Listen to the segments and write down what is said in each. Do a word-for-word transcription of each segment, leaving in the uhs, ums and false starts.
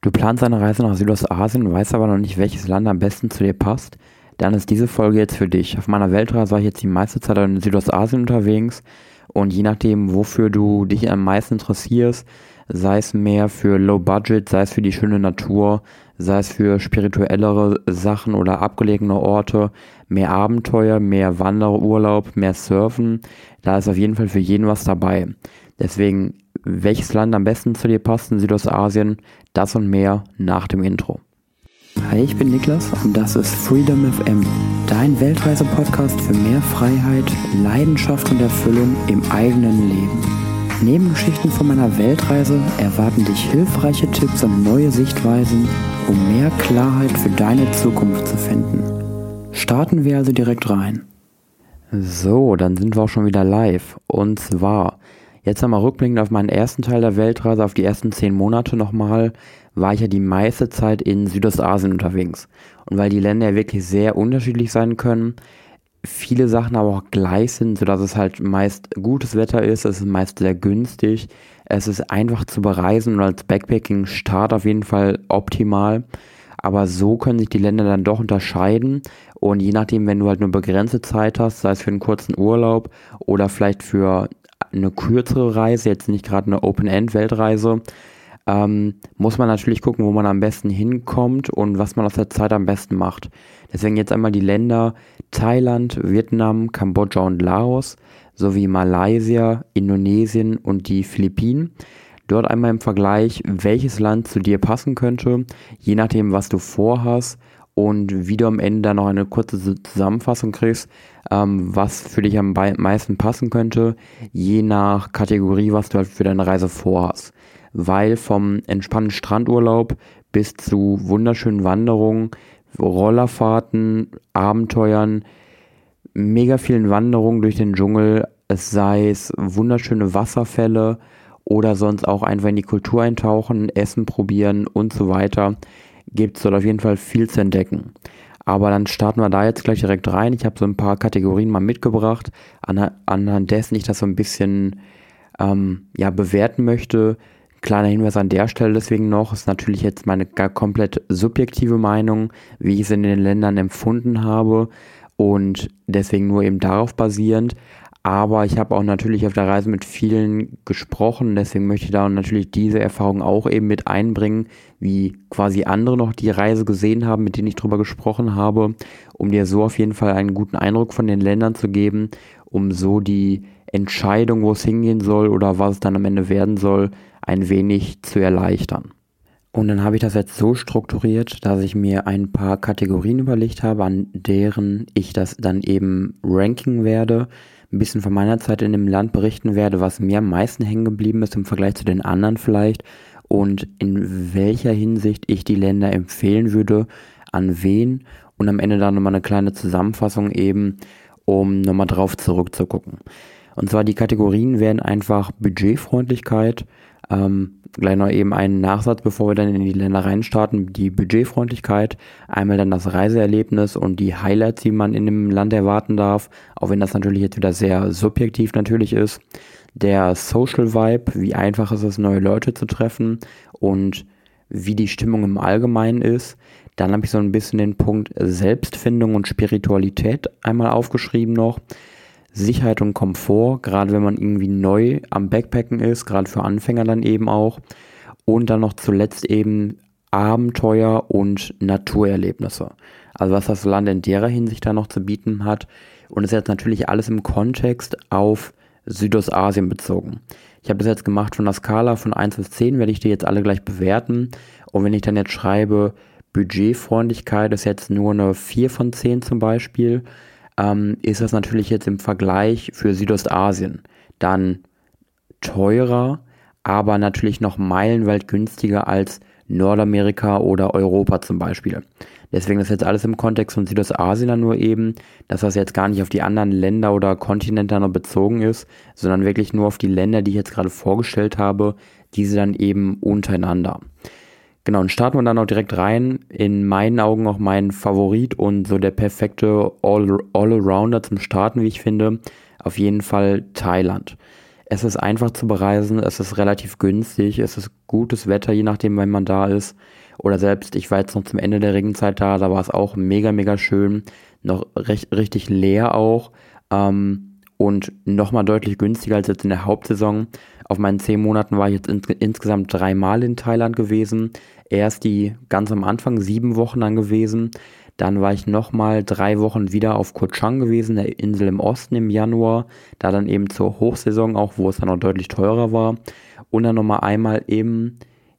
Du planst eine Reise nach Südostasien, weißt aber noch nicht, welches Land am besten zu dir passt? Dann ist diese Folge jetzt für dich. Auf meiner Weltreise war ich jetzt die meiste Zeit in Südostasien unterwegs und je nachdem, wofür du dich am meisten interessierst, sei es mehr für Low Budget, sei es für die schöne Natur, sei es für spirituellere Sachen oder abgelegene Orte, mehr Abenteuer, mehr Wanderurlaub, mehr Surfen, da ist auf jeden Fall für jeden was dabei. Deswegen, welches Land am besten zu dir passt in Südostasien, das und mehr nach dem Intro. Hi, ich bin Niklas und das ist Freedom F M, dein Weltreise-Podcast für mehr Freiheit, Leidenschaft und Erfüllung im eigenen Leben. Neben Geschichten von meiner Weltreise erwarten dich hilfreiche Tipps und neue Sichtweisen, um mehr Klarheit für deine Zukunft zu finden. Starten wir also direkt rein. So, dann sind wir auch schon wieder live. Und zwar, jetzt einmal rückblickend auf meinen ersten Teil der Weltreise, auf die ersten zehn Monate nochmal, war ich ja die meiste Zeit in Südostasien unterwegs. Und weil die Länder ja wirklich sehr unterschiedlich sein können, viele Sachen aber auch gleich sind, sodass es halt meist gutes Wetter ist, es ist meist sehr günstig, es ist einfach zu bereisen und als Backpacking-Start auf jeden Fall optimal. Aber so können sich die Länder dann doch unterscheiden und je nachdem, wenn du halt nur begrenzte Zeit hast, sei es für einen kurzen Urlaub oder vielleicht für eine kürzere Reise, jetzt nicht gerade eine Open-End-Weltreise, ähm, muss man natürlich gucken, wo man am besten hinkommt und was man aus der Zeit am besten macht. Deswegen jetzt einmal die Länder Thailand, Vietnam, Kambodscha und Laos sowie Malaysia, Indonesien und die Philippinen. Dort einmal im Vergleich, welches Land zu dir passen könnte, je nachdem, was du vorhast und wie du am Ende dann noch eine kurze Zusammenfassung kriegst, ähm, was für dich am meisten passen könnte, je nach Kategorie, was du halt für deine Reise vorhast. Weil vom entspannten Strandurlaub bis zu wunderschönen Wanderungen, Rollerfahrten, Abenteuern, mega vielen Wanderungen durch den Dschungel, es sei es wunderschöne Wasserfälle oder sonst auch einfach in die Kultur eintauchen, Essen probieren und so weiter, gibt es dort auf jeden Fall viel zu entdecken. Aber dann starten wir da jetzt gleich direkt rein. Ich habe so ein paar Kategorien mal mitgebracht, anhand, anhand dessen ich das so ein bisschen ähm, ja, bewerten möchte. Kleiner Hinweis an der Stelle deswegen noch, ist natürlich jetzt meine komplett subjektive Meinung, wie ich es in den Ländern empfunden habe und deswegen nur eben darauf basierend. Aber ich habe auch natürlich auf der Reise mit vielen gesprochen, deswegen möchte ich da natürlich diese Erfahrung auch eben mit einbringen, wie quasi andere noch die Reise gesehen haben, mit denen ich drüber gesprochen habe, um dir so auf jeden Fall einen guten Eindruck von den Ländern zu geben, um so die Entscheidung, wo es hingehen soll oder was es dann am Ende werden soll, ein wenig zu erleichtern. Und dann habe ich das jetzt so strukturiert, dass ich mir ein paar Kategorien überlegt habe, an deren ich das dann eben ranken werde, ein bisschen von meiner Zeit in dem Land berichten werde, was mir am meisten hängen geblieben ist im Vergleich zu den anderen vielleicht und in welcher Hinsicht ich die Länder empfehlen würde, an wen und am Ende dann nochmal eine kleine Zusammenfassung eben, um nochmal drauf zurückzugucken. Und zwar die Kategorien wären einfach Budgetfreundlichkeit, ähm, gleich noch eben einen Nachsatz, bevor wir dann in die Länder reinstarten, die Budgetfreundlichkeit, einmal dann das Reiseerlebnis und die Highlights, die man in dem Land erwarten darf, auch wenn das natürlich jetzt wieder sehr subjektiv natürlich ist, der Social Vibe, wie einfach ist es, neue Leute zu treffen und wie die Stimmung im Allgemeinen ist. Dann habe ich so ein bisschen den Punkt Selbstfindung und Spiritualität einmal aufgeschrieben noch. Sicherheit und Komfort, gerade wenn man irgendwie neu am Backpacken ist, gerade für Anfänger dann eben auch. Und dann noch zuletzt eben Abenteuer und Naturerlebnisse. Also was das Land in der Hinsicht da noch zu bieten hat. Und das ist jetzt natürlich alles im Kontext auf Südostasien bezogen. Ich habe das jetzt gemacht von der Skala von eins bis zehn, werde ich die jetzt alle gleich bewerten. Und wenn ich dann jetzt schreibe, Budgetfreundlichkeit ist jetzt nur eine vier von zehn zum Beispiel, ähm, ist das natürlich jetzt im Vergleich für Südostasien dann teurer, aber natürlich noch meilenweit günstiger als Nordamerika oder Europa zum Beispiel. Deswegen ist jetzt alles im Kontext von Südostasien dann nur eben, dass das jetzt gar nicht auf die anderen Länder oder Kontinente noch bezogen ist, sondern wirklich nur auf die Länder, die ich jetzt gerade vorgestellt habe, diese dann eben untereinander. Genau, und starten wir dann auch direkt rein. In meinen Augen auch mein Favorit und so der perfekte All- All-Arounder zum Starten, wie ich finde, auf jeden Fall Thailand. Es ist einfach zu bereisen, es ist relativ günstig, es ist gutes Wetter, je nachdem, wann man da ist. Oder selbst, ich war jetzt noch zum Ende der Regenzeit da, da war es auch mega, mega schön. Noch recht, richtig leer auch. Ähm, und nochmal deutlich günstiger als jetzt in der Hauptsaison. Auf meinen zehn Monaten war ich jetzt ins, insgesamt dreimal in Thailand gewesen. Erst die ganz am Anfang sieben Wochen dann gewesen. Dann war ich nochmal drei Wochen wieder auf Koh Chang gewesen, der Insel im Osten im Januar. Da dann eben zur Hochsaison auch, wo es dann auch deutlich teurer war. Und dann nochmal einmal im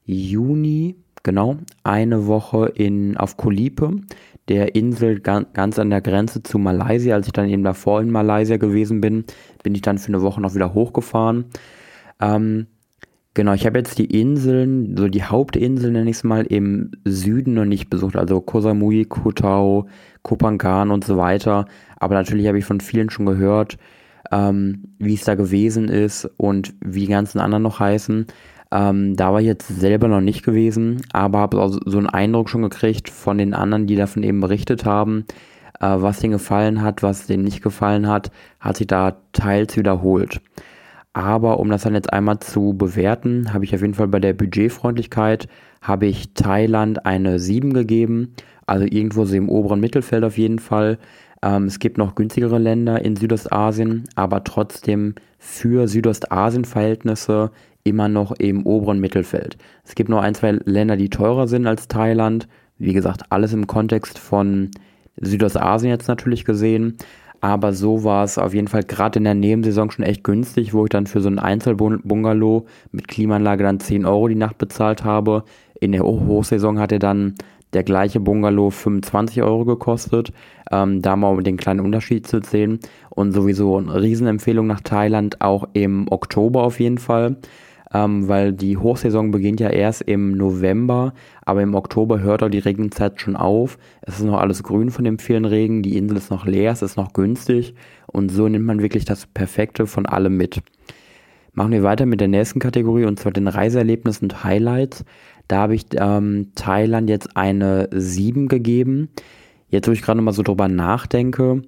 Juni, genau, eine Woche in, auf Koh Lipe, der Insel ganz, ganz an der Grenze zu Malaysia. Als ich dann eben davor in Malaysia gewesen bin, bin ich dann für eine Woche noch wieder hochgefahren. Ähm, Genau, ich habe jetzt die Inseln, so die Hauptinseln nenne ich es mal, im Süden noch nicht besucht, also Koh Samui, Koh Tao, Koh Phangan und so weiter. Aber natürlich habe ich von vielen schon gehört, ähm, wie es da gewesen ist und wie die ganzen anderen noch heißen. Ähm, da war ich jetzt selber noch nicht gewesen, aber habe also so einen Eindruck schon gekriegt von den anderen, die davon eben berichtet haben, äh, was denen gefallen hat, was denen nicht gefallen hat, hat sich da teils wiederholt. Aber um das dann jetzt einmal zu bewerten, habe ich auf jeden Fall bei der Budgetfreundlichkeit, habe ich Thailand eine sieben gegeben, also irgendwo so im oberen Mittelfeld auf jeden Fall. Ähm, es gibt noch günstigere Länder in Südostasien, aber trotzdem für Südostasien-Verhältnisse immer noch im oberen Mittelfeld. Es gibt noch ein, zwei Länder, die teurer sind als Thailand. Wie gesagt, alles im Kontext von Südostasien jetzt natürlich gesehen. Aber so war es auf jeden Fall gerade in der Nebensaison schon echt günstig, wo ich dann für so ein Einzelbungalow mit Klimaanlage dann zehn Euro die Nacht bezahlt habe. In der Hochsaison hatte dann der gleiche Bungalow fünfundzwanzig Euro gekostet. Ähm, da mal um den kleinen Unterschied zu sehen. Und sowieso eine Riesenempfehlung nach Thailand, auch im Oktober auf jeden Fall. Ähm, weil die Hochsaison beginnt ja erst im November, aber im Oktober hört auch die Regenzeit schon auf. Es ist noch alles grün von dem vielen Regen, die Insel ist noch leer, es ist noch günstig und so nimmt man wirklich das Perfekte von allem mit. Machen wir weiter mit der nächsten Kategorie und zwar den Reiseerlebnissen und Highlights. Da habe ich ähm, Thailand jetzt eine sieben gegeben. Jetzt, wo ich gerade nochmal so drüber nachdenke,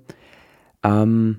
ähm,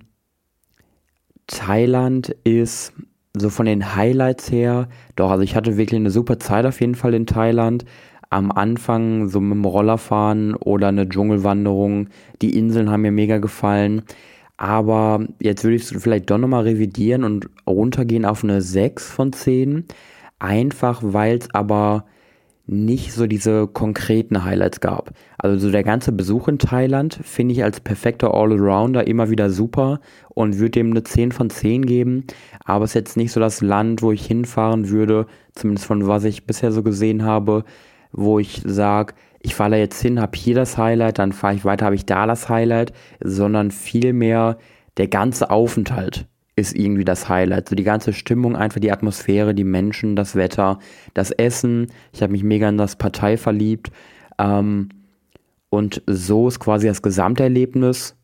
Thailand ist so von den Highlights her, doch, also ich hatte wirklich eine super Zeit auf jeden Fall in Thailand. Am Anfang so mit dem Rollerfahren oder eine Dschungelwanderung. Die Inseln haben mir mega gefallen. Aber jetzt würde ich es vielleicht doch nochmal revidieren und runtergehen auf eine sechs von zehn. Einfach weil es aber nicht so diese konkreten Highlights gab. Also so der ganze Besuch in Thailand finde ich als perfekter Allrounder immer wieder super und würde dem eine zehn von zehn geben. Aber es ist jetzt nicht so das Land, wo ich hinfahren würde, zumindest von was ich bisher so gesehen habe, wo ich sage, ich fahre da jetzt hin, habe hier das Highlight, dann fahre ich weiter, habe ich da das Highlight, sondern vielmehr der ganze Aufenthalt ist irgendwie das Highlight. So die ganze Stimmung, einfach die Atmosphäre, die Menschen, das Wetter, das Essen. Ich habe mich mega in das Partei verliebt. Ähm, und so ist quasi das Gesamterlebnis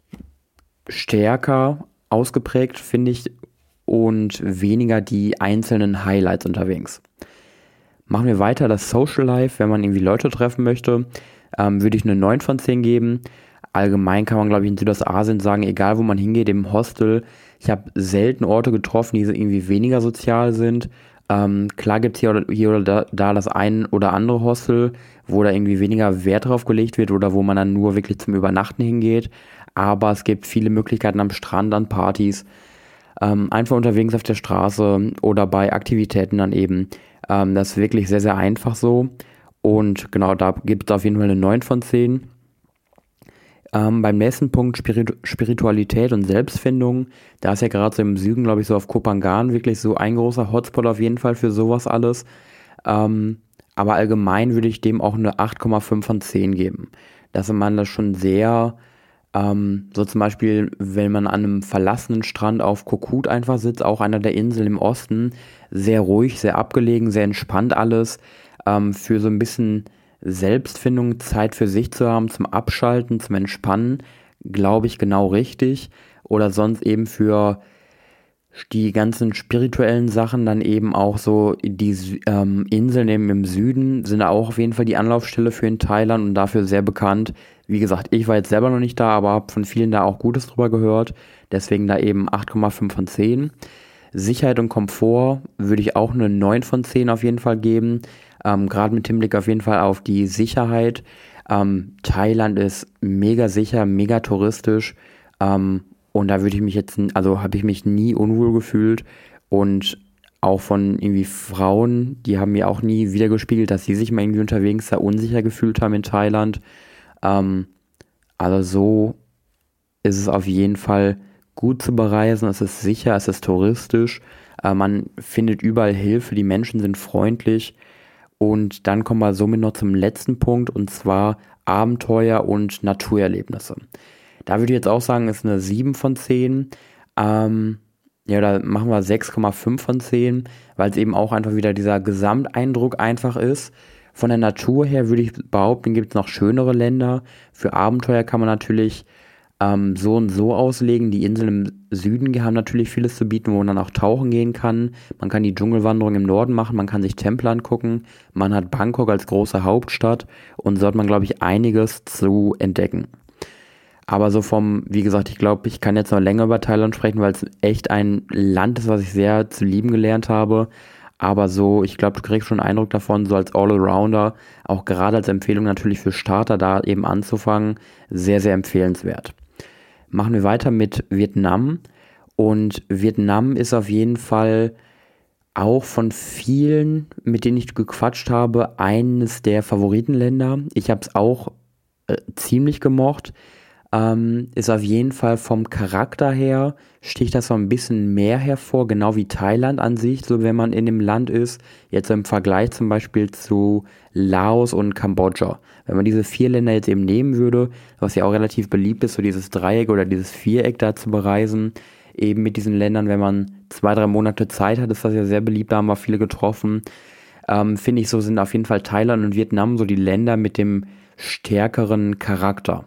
stärker ausgeprägt, finde ich, und weniger die einzelnen Highlights unterwegs. Machen wir weiter, das Social Life. Wenn man irgendwie Leute treffen möchte, ähm, würde ich eine neun von zehn geben. Allgemein kann man, glaube ich, in Südostasien sagen, egal wo man hingeht, im Hostel, ich habe selten Orte getroffen, die irgendwie weniger sozial sind. Ähm, klar gibt es hier oder, hier oder da, da das ein oder andere Hostel, wo da irgendwie weniger Wert drauf gelegt wird oder wo man dann nur wirklich zum Übernachten hingeht. Aber es gibt viele Möglichkeiten am Strand, an Partys, ähm, einfach unterwegs auf der Straße oder bei Aktivitäten dann eben. Ähm, das ist wirklich sehr, sehr einfach so. Und genau, da gibt es auf jeden Fall eine neun von zehn. Ähm, beim nächsten Punkt Spirit- Spiritualität und Selbstfindung, da ist ja gerade so im Süden, glaube ich, so auf Koh Phangan wirklich so ein großer Hotspot auf jeden Fall für sowas alles. Ähm, aber allgemein würde ich dem auch eine acht Komma fünf von zehn geben. Dass man das schon sehr, ähm, so zum Beispiel, wenn man an einem verlassenen Strand auf Koh Kood einfach sitzt, auch einer der Inseln im Osten, sehr ruhig, sehr abgelegen, sehr entspannt alles, ähm, für so ein bisschen Selbstfindung, Zeit für sich zu haben, zum Abschalten, zum Entspannen, glaube ich, genau richtig. Oder sonst eben für die ganzen spirituellen Sachen dann eben auch so die ähm, Inseln eben im Süden sind da auch auf jeden Fall die Anlaufstelle für in Thailand und dafür sehr bekannt. Wie gesagt, ich war jetzt selber noch nicht da, aber habe von vielen da auch Gutes drüber gehört. Deswegen da eben acht Komma fünf von zehn. Sicherheit und Komfort würde ich auch eine neun von zehn auf jeden Fall geben. Ähm, gerade mit Hinblick auf jeden Fall auf die Sicherheit. Ähm, Thailand ist mega sicher, mega touristisch. Ähm, und da würde ich mich jetzt, also habe ich mich nie unwohl gefühlt. Und auch von irgendwie Frauen, die haben mir auch nie wiedergespiegelt, dass sie sich mal irgendwie unterwegs da unsicher gefühlt haben in Thailand. Ähm, also so ist es auf jeden Fall gut zu bereisen, es ist sicher, es ist touristisch, äh, man findet überall Hilfe, die Menschen sind freundlich und dann kommen wir somit noch zum letzten Punkt und zwar Abenteuer und Naturerlebnisse. Da würde ich jetzt auch sagen, ist eine sieben von zehn. Ähm, ja, da machen wir sechs Komma fünf von zehn, weil es eben auch einfach wieder dieser Gesamteindruck einfach ist. Von der Natur her würde ich behaupten, gibt es noch schönere Länder. Für Abenteuer kann man natürlich ähm, so und so auslegen. Die Inseln im Süden haben natürlich vieles zu bieten, wo man dann auch tauchen gehen kann. Man kann die Dschungelwanderung im Norden machen, man kann sich Tempel angucken. Man hat Bangkok als große Hauptstadt und so hat man, glaube ich, einiges zu entdecken. Aber so vom, wie gesagt, ich glaube, ich kann jetzt noch länger über Thailand sprechen, weil es echt ein Land ist, was ich sehr zu lieben gelernt habe. Aber so, ich glaube, du kriegst schon einen Eindruck davon, so als All-Arounder, auch gerade als Empfehlung natürlich für Starter da eben anzufangen, sehr, sehr empfehlenswert. Machen wir weiter mit Vietnam. Und Vietnam ist auf jeden Fall auch von vielen, mit denen ich gequatscht habe, eines der Favoritenländer. Ich habe es auch äh, ziemlich gemocht. Ähm, ist auf jeden Fall vom Charakter her, sticht das so ein bisschen mehr hervor, genau wie Thailand an sich, so wenn man in dem Land ist, jetzt im Vergleich zum Beispiel zu Laos und Kambodscha. Wenn man diese vier Länder jetzt eben nehmen würde, was ja auch relativ beliebt ist, so dieses Dreieck oder dieses Viereck da zu bereisen, eben mit diesen Ländern, wenn man zwei, drei Monate Zeit hat, ist das ja sehr beliebt, da haben wir viele getroffen. Ähm, finde ich, so sind auf jeden Fall Thailand und Vietnam so die Länder mit dem stärkeren Charakter.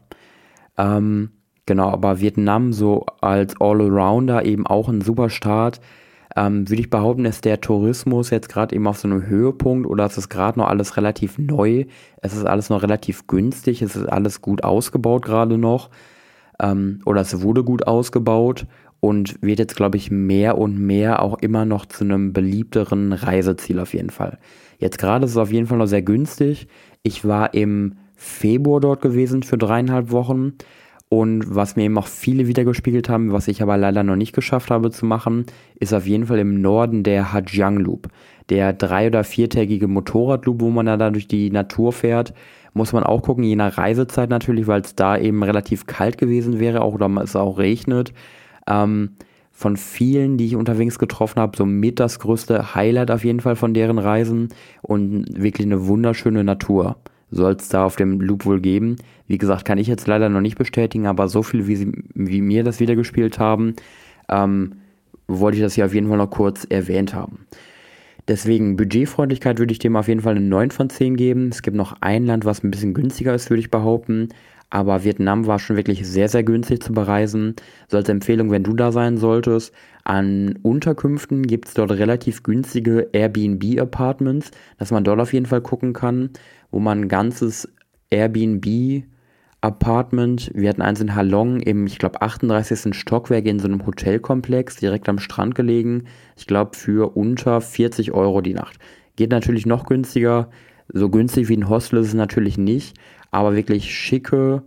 Ähm, genau, aber Vietnam so als All-Arounder eben auch ein super Start. Ähm, würde ich behaupten, ist der Tourismus jetzt gerade eben auf so einem Höhepunkt oder ist es gerade noch alles relativ neu? Es ist alles noch relativ günstig, es ist alles gut ausgebaut gerade noch. Ähm, oder es wurde gut ausgebaut und wird jetzt, glaube ich, mehr und mehr auch immer noch zu einem beliebteren Reiseziel auf jeden Fall. Jetzt gerade ist es auf jeden Fall noch sehr günstig. Ich war im Februar dort gewesen für dreieinhalb Wochen und was mir eben auch viele wiedergespiegelt haben, was ich aber leider noch nicht geschafft habe zu machen, ist auf jeden Fall im Norden der Hajiang Loop. Der drei- oder viertägige Motorradloop, wo man da durch die Natur fährt, muss man auch gucken, je nach Reisezeit natürlich, weil es da eben relativ kalt gewesen wäre, auch oder es auch regnet. Ähm, von vielen, die ich unterwegs getroffen habe, so mit das größte Highlight auf jeden Fall von deren Reisen und wirklich eine wunderschöne Natur soll es da auf dem Loop wohl geben. Wie gesagt, kann ich jetzt leider noch nicht bestätigen, aber so viel, wie, sie, wie mir das wiedergespielt haben, ähm, wollte ich das hier auf jeden Fall noch kurz erwähnt haben. Deswegen Budgetfreundlichkeit würde ich dem auf jeden Fall eine neun von zehn geben. Es gibt noch ein Land, was ein bisschen günstiger ist, würde ich behaupten. Aber Vietnam war schon wirklich sehr, sehr günstig zu bereisen. So als Empfehlung, wenn du da sein solltest, an Unterkünften gibt es dort relativ günstige Airbnb-Apartments, dass man dort auf jeden Fall gucken kann, wo man ein ganzes Airbnb-Apartment, wir hatten eins in Halong im, ich glaube, achtunddreißigsten Stockwerk in so einem Hotelkomplex, direkt am Strand gelegen. Ich glaube, für unter vierzig Euro die Nacht. Geht natürlich noch günstiger. So günstig wie ein Hostel ist es natürlich nicht, aber wirklich schicke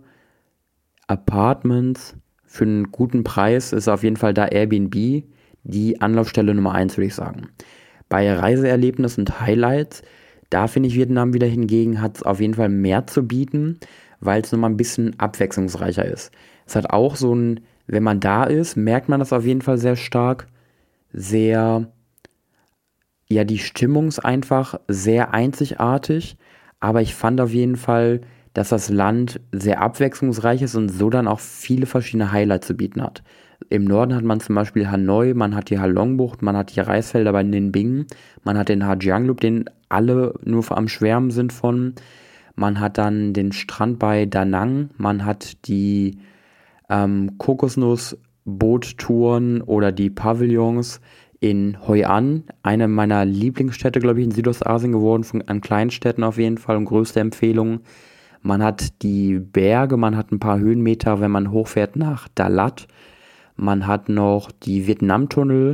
Apartments für einen guten Preis ist auf jeden Fall da Airbnb die Anlaufstelle Nummer eins, würde ich sagen. Bei Reiseerlebnissen und Highlights, da finde ich Vietnam wieder hingegen, hat es auf jeden Fall mehr zu bieten, weil es nochmal ein bisschen abwechslungsreicher ist. Es hat auch so ein, wenn man da ist, merkt man das auf jeden Fall sehr stark, sehr, ja, die Stimmung ist einfach sehr einzigartig, aber ich fand auf jeden Fall, dass das Land sehr abwechslungsreich ist und so dann auch viele verschiedene Highlights zu bieten hat. Im Norden hat man zum Beispiel Hanoi, man hat die Halong-Bucht, man hat die Reisfelder bei Ninh Binh, man hat den Hajiang Loop, den alle nur am Schwärmen sind von. Man hat dann den Strand bei Da Nang, man hat die ähm, Kokosnuss-Boottouren oder die Pavillons in Hoi An, eine meiner Lieblingsstädte, glaube ich, in Südostasien geworden, von, an Kleinstädten auf jeden Fall und größte Empfehlung. Man hat die Berge, man hat ein paar Höhenmeter, wenn man hochfährt nach Da Lat. Man hat noch die Vietnamtunnel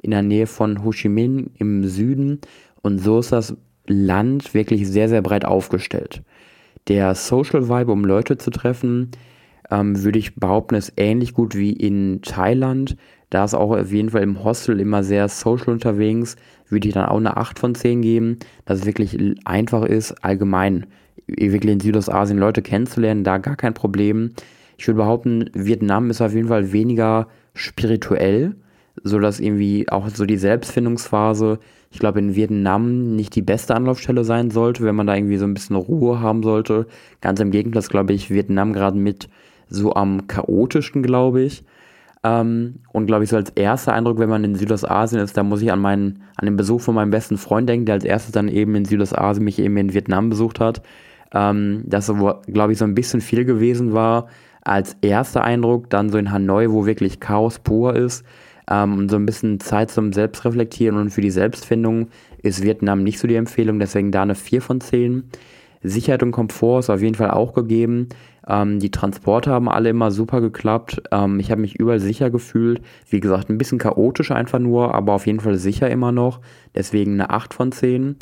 in der Nähe von Ho Chi Minh im Süden und so ist das Land wirklich sehr, sehr breit aufgestellt. Der Social Vibe, um Leute zu treffen, ähm, würde ich behaupten, ist ähnlich gut wie in Thailand. Da ist auch auf jeden Fall im Hostel immer sehr social unterwegs, würde ich dann auch eine acht von zehn geben, dass es wirklich einfach ist, allgemein wirklich in Südostasien Leute kennenzulernen, da gar kein Problem. Ich würde behaupten, Vietnam ist auf jeden Fall weniger spirituell, sodass irgendwie auch so die Selbstfindungsphase, ich glaube, in Vietnam nicht die beste Anlaufstelle sein sollte, wenn man da irgendwie so ein bisschen Ruhe haben sollte. Ganz im Gegenteil, ist, glaube ich, Vietnam gerade mit so am chaotischsten, glaube ich. Ähm, und glaube ich, so als erster Eindruck, wenn man in Südostasien ist, da muss ich an meinen, an den Besuch von meinem besten Freund denken, der als erstes dann eben in Südostasien mich eben in Vietnam besucht hat. Ähm, dass so, glaube ich, so ein bisschen viel gewesen war als erster Eindruck, dann so in Hanoi, wo wirklich Chaos pur ist. Ähm, und so ein bisschen Zeit zum Selbstreflektieren und für die Selbstfindung ist Vietnam nicht so die Empfehlung, deswegen da eine vier von zehn. Sicherheit und Komfort ist auf jeden Fall auch gegeben. Ähm, die Transporte haben alle immer super geklappt. Ähm, ich habe mich überall sicher gefühlt. Wie gesagt, ein bisschen chaotisch einfach nur, aber auf jeden Fall sicher immer noch. Deswegen eine acht von zehn.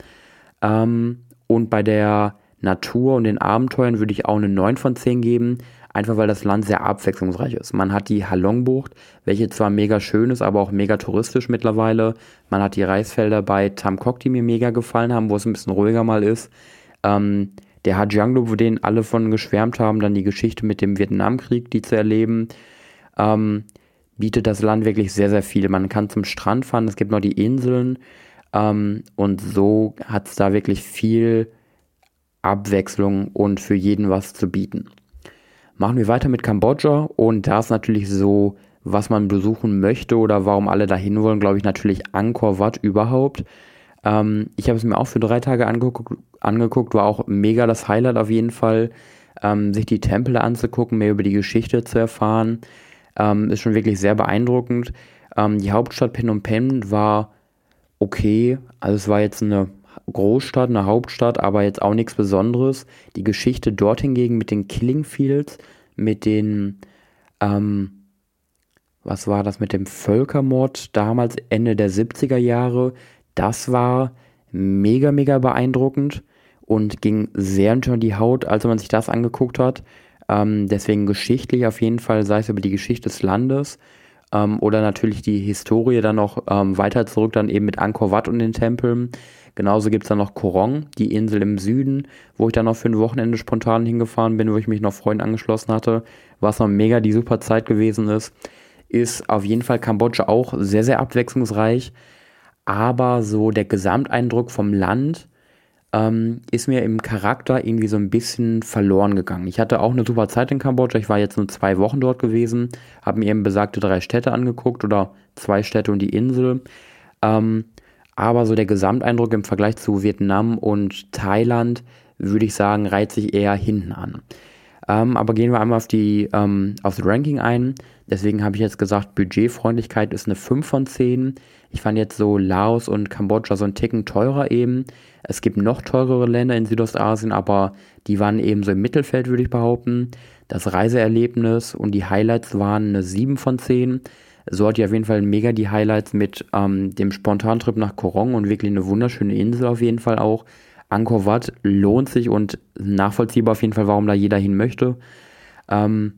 Ähm, und bei der Natur und den Abenteuern würde ich auch eine neun von zehn geben. Einfach weil das Land sehr abwechslungsreich ist. Man hat die Halong-Bucht, welche zwar mega schön ist, aber auch mega touristisch mittlerweile. Man hat die Reisfelder bei Tam Coc, die mir mega gefallen haben, wo es ein bisschen ruhiger mal ist. Ähm, der Hajiang Loop, wo den alle von geschwärmt haben, dann die Geschichte mit dem Vietnamkrieg, die zu erleben, ähm, bietet das Land wirklich sehr, sehr viel. Man kann zum Strand fahren, es gibt noch die Inseln ähm, und so hat es da wirklich viel Abwechslung und für jeden was zu bieten. Machen wir weiter mit Kambodscha und da ist natürlich so, was man besuchen möchte oder warum alle dahin wollen, glaube ich natürlich Angkor Wat überhaupt. Ähm, ich habe es mir auch für drei Tage angeguckt, angeguckt, war auch mega das Highlight auf jeden Fall, ähm, sich die Tempel anzugucken, mehr über die Geschichte zu erfahren, ähm, ist schon wirklich sehr beeindruckend. Ähm, die Hauptstadt Phnom Penh war okay, also es war jetzt eine Großstadt, eine Hauptstadt, aber jetzt auch nichts Besonderes. Die Geschichte dort hingegen mit den Killing Fields, mit den, ähm, was war das, mit dem Völkermord damals Ende der siebziger Jahre, das war mega, mega beeindruckend und ging sehr unter die Haut, als man sich das angeguckt hat. Ähm, deswegen geschichtlich auf jeden Fall, sei es über die Geschichte des Landes ähm, oder natürlich die Historie dann noch ähm, weiter zurück, dann eben mit Angkor Wat und den Tempeln. Genauso gibt es dann noch Koh Rong, die Insel im Süden, wo ich dann noch für ein Wochenende spontan hingefahren bin, wo ich mich noch Freunden angeschlossen hatte, was noch mega die super Zeit gewesen ist. Ist auf jeden Fall Kambodscha auch sehr, sehr abwechslungsreich. Aber so der Gesamteindruck vom Land ähm, ist mir im Charakter irgendwie so ein bisschen verloren gegangen. Ich hatte auch eine super Zeit in Kambodscha. Ich war jetzt nur zwei Wochen dort gewesen, habe mir eben besagte drei Städte angeguckt oder zwei Städte und die Insel. Ähm, aber so der Gesamteindruck im Vergleich zu Vietnam und Thailand, würde ich sagen, reiht sich eher hinten an. Ähm, aber gehen wir einmal auf, die, ähm, auf das Ranking ein. Deswegen habe ich jetzt gesagt, Budgetfreundlichkeit ist eine fünf von zehn. Ich fand jetzt so Laos und Kambodscha so einen Ticken teurer eben. Es gibt noch teurere Länder in Südostasien, aber die waren eben so im Mittelfeld, würde ich behaupten. Das Reiseerlebnis und die Highlights waren eine sieben von zehn. So hatte ich auf jeden Fall mega die Highlights mit ähm, dem Spontantrip nach Koh Rong und wirklich eine wunderschöne Insel auf jeden Fall auch. Angkor Wat lohnt sich und nachvollziehbar auf jeden Fall, warum da jeder hin möchte. Ähm,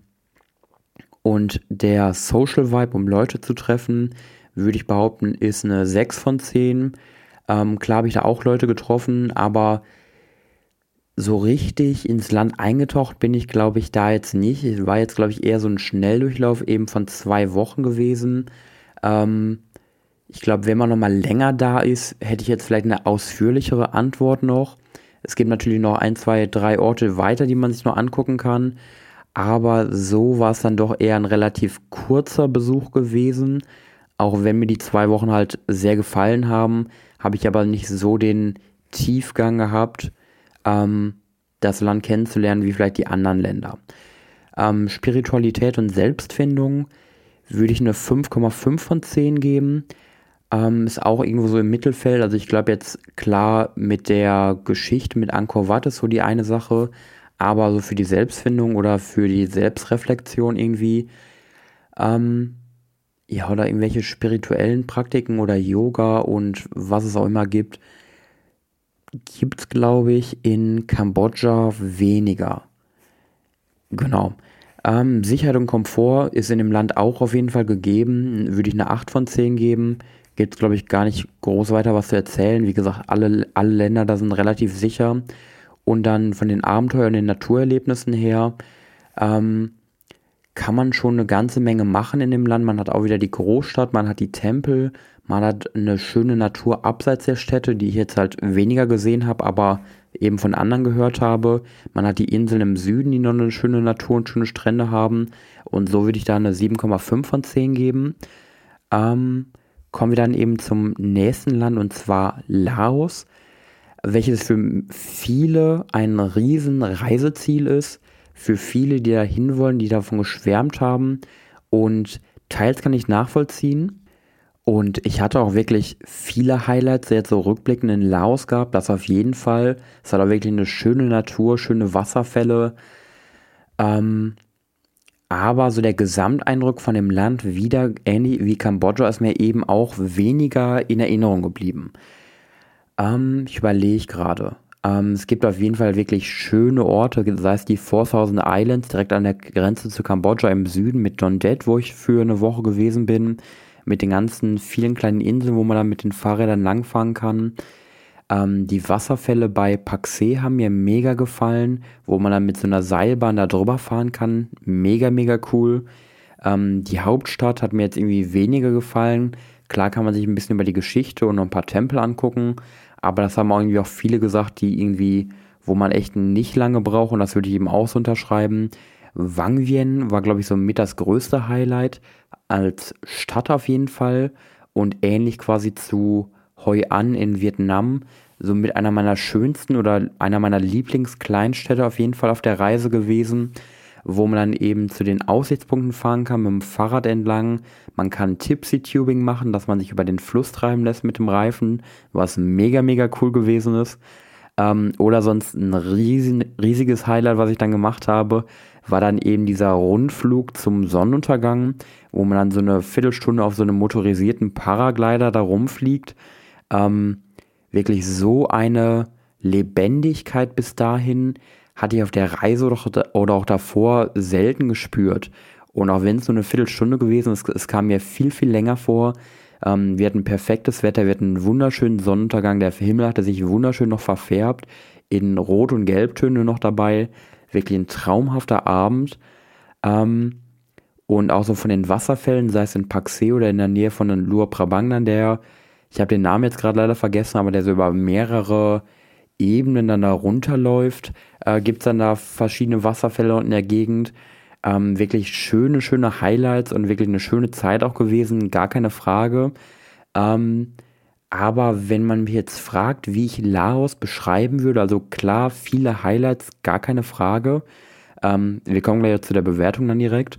und der Social Vibe, um Leute zu treffen, würde ich behaupten, ist eine sechs von zehn. Ähm, klar habe ich da auch Leute getroffen, aber so richtig ins Land eingetaucht bin ich, glaube ich, da jetzt nicht. Es war jetzt, glaube ich, eher so ein Schnelldurchlauf eben von zwei Wochen gewesen. Ähm, ich glaube, wenn man noch mal länger da ist, hätte ich jetzt vielleicht eine ausführlichere Antwort noch. Es gibt natürlich noch ein, zwei, drei Orte weiter, die man sich noch angucken kann. Aber so war es dann doch eher ein relativ kurzer Besuch gewesen. Auch wenn mir die zwei Wochen halt sehr gefallen haben, habe ich aber nicht so den Tiefgang gehabt, ähm, das Land kennenzulernen wie vielleicht die anderen Länder. Ähm, Spiritualität und Selbstfindung würde ich eine fünf Komma fünf von zehn geben. Ähm, ist auch irgendwo so im Mittelfeld. Also ich glaube jetzt klar mit der Geschichte mit Angkor Wat ist so die eine Sache, aber so für die Selbstfindung oder für die Selbstreflexion irgendwie ähm, Ja, oder irgendwelche spirituellen Praktiken oder Yoga und was es auch immer gibt, gibt es, glaube ich, in Kambodscha weniger. Genau. Ähm, Sicherheit und Komfort ist in dem Land auch auf jeden Fall gegeben. Würde ich eine acht von zehn geben. Gibt es, glaube ich, gar nicht groß weiter was zu erzählen. Wie gesagt, alle, alle Länder da sind relativ sicher. Und dann von den Abenteuern und den Naturerlebnissen her, ähm, kann man schon eine ganze Menge machen in dem Land. Man hat auch wieder die Großstadt, man hat die Tempel, man hat eine schöne Natur abseits der Städte, die ich jetzt halt weniger gesehen habe, aber eben von anderen gehört habe. Man hat die Inseln im Süden, die noch eine schöne Natur und schöne Strände haben. Und so würde ich da eine sieben Komma fünf von zehn geben. Ähm, Kommen wir dann eben zum nächsten Land und zwar Laos, welches für viele ein riesen Reiseziel ist, für viele, die da hinwollen, die davon geschwärmt haben und teils kann ich nachvollziehen und ich hatte auch wirklich viele Highlights jetzt so rückblickend in Laos gehabt, das auf jeden Fall. Es hat auch wirklich eine schöne Natur, schöne Wasserfälle, ähm, aber so der Gesamteindruck von dem Land, wieder ähnlich wie Kambodscha, ist mir eben auch weniger in Erinnerung geblieben. Ähm, ich überlege gerade. Ähm, es gibt auf jeden Fall wirklich schöne Orte, sei es die viertausend Islands direkt an der Grenze zu Kambodscha im Süden mit Don Det, wo ich für eine Woche gewesen bin, mit den ganzen vielen kleinen Inseln, wo man dann mit den Fahrrädern langfahren kann. Ähm, die Wasserfälle bei Paxe haben mir mega gefallen, wo man dann mit so einer Seilbahn da drüber fahren kann. Mega, mega cool. Ähm, die Hauptstadt hat mir jetzt irgendwie weniger gefallen. Klar kann man sich ein bisschen über die Geschichte und noch ein paar Tempel angucken, aber das haben auch irgendwie auch viele gesagt, die irgendwie, wo man echt nicht lange braucht und das würde ich eben auch so unterschreiben. Vang Vien war, glaube ich, so mit das größte Highlight als Stadt auf jeden Fall und ähnlich quasi zu Hoi An in Vietnam, so mit einer meiner schönsten oder einer meiner Lieblingskleinstädte auf jeden Fall auf der Reise gewesen, wo man dann eben zu den Aussichtspunkten fahren kann mit dem Fahrrad entlang. Man kann Tipsy-Tubing machen, dass man sich über den Fluss treiben lässt mit dem Reifen, was mega, mega cool gewesen ist. Ähm, oder sonst ein riesen, riesiges Highlight, was ich dann gemacht habe, war dann eben dieser Rundflug zum Sonnenuntergang, wo man dann so eine Viertelstunde auf so einem motorisierten Paraglider da rumfliegt. Ähm, Wirklich so eine Lebendigkeit bis dahin hatte ich auf der Reise oder, oder auch davor selten gespürt. Und auch wenn es nur eine Viertelstunde gewesen ist, es kam mir viel, viel länger vor. Ähm, wir hatten perfektes Wetter, wir hatten einen wunderschönen Sonnenuntergang, der Himmel hatte sich wunderschön noch verfärbt, in Rot- und Gelbtöne noch dabei. Wirklich ein traumhafter Abend. Ähm, und auch so von den Wasserfällen, sei es in Paxe oder in der Nähe von den Luang Prabang, dann der, ich habe den Namen jetzt gerade leider vergessen, aber der so über mehrere Ebenen dann da runterläuft, äh, gibt es dann da verschiedene Wasserfälle in der Gegend. Ähm, wirklich schöne, schöne Highlights und wirklich eine schöne Zeit auch gewesen, gar keine Frage. Ähm, aber wenn man mich jetzt fragt, wie ich Laos beschreiben würde, also klar, viele Highlights, gar keine Frage. Ähm, wir kommen gleich zu der Bewertung dann direkt.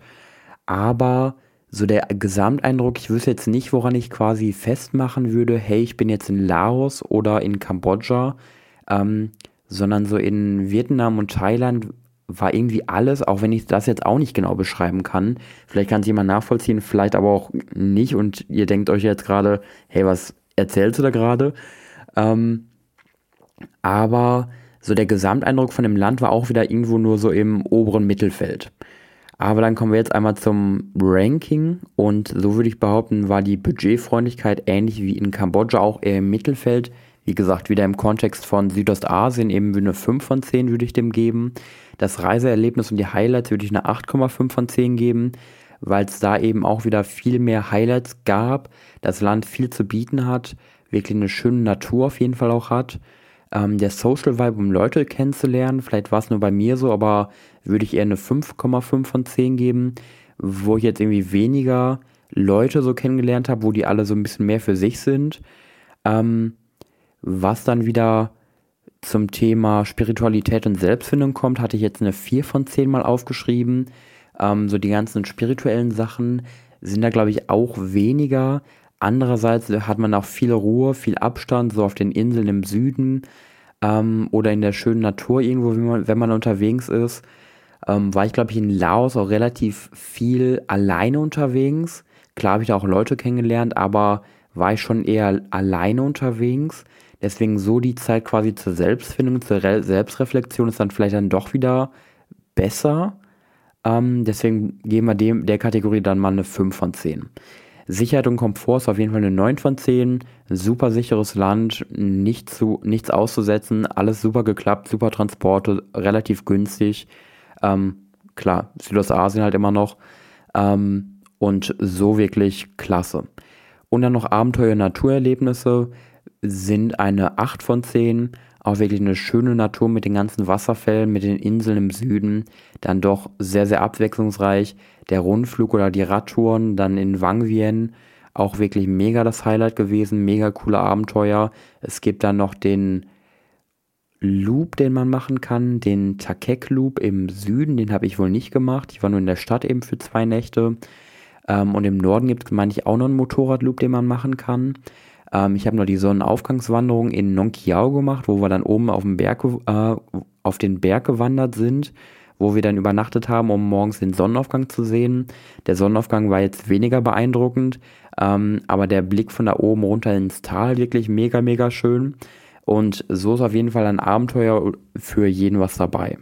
Aber so der Gesamteindruck, ich wüsste jetzt nicht, woran ich quasi festmachen würde, hey, ich bin jetzt in Laos oder in Kambodscha, ähm, sondern so in Vietnam und Thailand war irgendwie alles, auch wenn ich das jetzt auch nicht genau beschreiben kann. Vielleicht kann es jemand nachvollziehen, vielleicht aber auch nicht und ihr denkt euch jetzt gerade, hey, was erzählst du da gerade? Ähm, aber so der Gesamteindruck von dem Land war auch wieder irgendwo nur so im oberen Mittelfeld. Aber dann kommen wir jetzt einmal zum Ranking und so würde ich behaupten, war die Budgetfreundlichkeit ähnlich wie in Kambodscha auch eher im Mittelfeld. Wie gesagt, wieder im Kontext von Südostasien eben eine fünf von zehn würde ich dem geben. Das Reiseerlebnis und die Highlights würde ich eine acht Komma fünf von zehn geben, weil es da eben auch wieder viel mehr Highlights gab, das Land viel zu bieten hat, wirklich eine schöne Natur auf jeden Fall auch hat. Ähm, der Social Vibe, um Leute kennenzulernen, vielleicht war es nur bei mir so, aber würde ich eher eine fünf Komma fünf von zehn geben, wo ich jetzt irgendwie weniger Leute so kennengelernt habe, wo die alle so ein bisschen mehr für sich sind. Ähm, Was dann wieder zum Thema Spiritualität und Selbstfindung kommt, hatte ich jetzt eine vier von zehn mal aufgeschrieben. Ähm, so die ganzen spirituellen Sachen sind da, glaube ich, auch weniger. Andererseits hat man auch viel Ruhe, viel Abstand, so auf den Inseln im Süden ähm, oder in der schönen Natur irgendwo, wenn man, wenn man unterwegs ist. Ähm, war ich, glaube ich, in Laos auch relativ viel alleine unterwegs. Klar habe ich da auch Leute kennengelernt, aber war ich schon eher alleine unterwegs. Deswegen so die Zeit quasi zur Selbstfindung, zur Re Selbstreflexion ist dann vielleicht dann doch wieder besser. Ähm, deswegen geben wir dem, der Kategorie dann mal eine fünf von zehn. Sicherheit und Komfort ist auf jeden Fall eine neun von zehn. Super sicheres Land, nicht zu, nichts auszusetzen, alles super geklappt, super Transporte, relativ günstig. Ähm, klar, Südostasien halt immer noch. Ähm, und so wirklich klasse. Und dann noch Abenteuer und Naturerlebnisse sind eine acht von zehn. Auch wirklich eine schöne Natur mit den ganzen Wasserfällen, mit den Inseln im Süden. Dann doch sehr, sehr abwechslungsreich. Der Rundflug oder die Radtouren dann in Vang Vieng. Auch wirklich mega das Highlight gewesen. Mega coole Abenteuer. Es gibt dann noch den Loop, den man machen kann. Den Takek Loop im Süden. Den habe ich wohl nicht gemacht. Ich war nur in der Stadt eben für zwei Nächte. Ähm, und im Norden gibt es, meine ich, auch noch einen Motorradloop, den man machen kann. Ähm, ich habe noch die Sonnenaufgangswanderung in Nong Kiao gemacht, wo wir dann oben auf, dem Berg, äh, auf den Berg gewandert sind, wo wir dann übernachtet haben, um morgens den Sonnenaufgang zu sehen. Der Sonnenaufgang war jetzt weniger beeindruckend, ähm, aber der Blick von da oben runter ins Tal wirklich mega, mega schön. Und so ist auf jeden Fall ein Abenteuer für jeden was dabei.